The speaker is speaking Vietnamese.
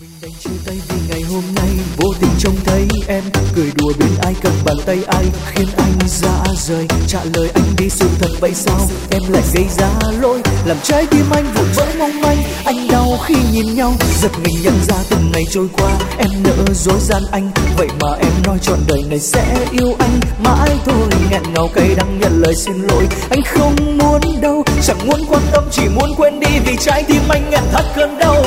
Đành chia tay vì ngày hôm nay vô tình trông thấy em cười đùa bên ai, cầm bàn tay ai khiến anh ra rời. Trả lời anh đi, sự thật vậy sao em lại gây ra lỗi, làm trái tim anh vụn vỡ mong manh. Anh đau khi nhìn nhau, giật mình nhận ra từng ngày trôi qua em nỡ dối gian anh. Vậy mà em nói trọn đời này sẽ yêu anh mãi thôi, nghẹn ngào cay đắng nhận lời xin lỗi. Anh không muốn đâu, chẳng muốn quan tâm, chỉ muốn quên đi vì trái tim anh nghẹn thắt cơn đau.